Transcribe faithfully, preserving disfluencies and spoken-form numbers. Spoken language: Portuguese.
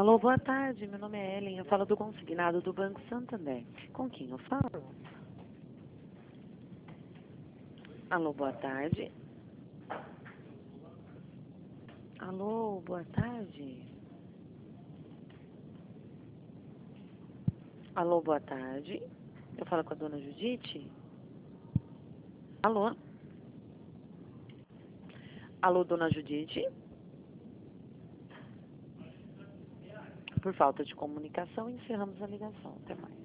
Alô, boa tarde. Meu nome é Ellen. Eu falo do consignado do Banco Santander. Com quem eu falo? Alô, boa tarde. Alô, boa tarde. Alô, boa tarde. Eu falo com a dona Judite? Alô? Alô, dona Judite? Por falta de comunicação, encerramos a ligação. Até mais.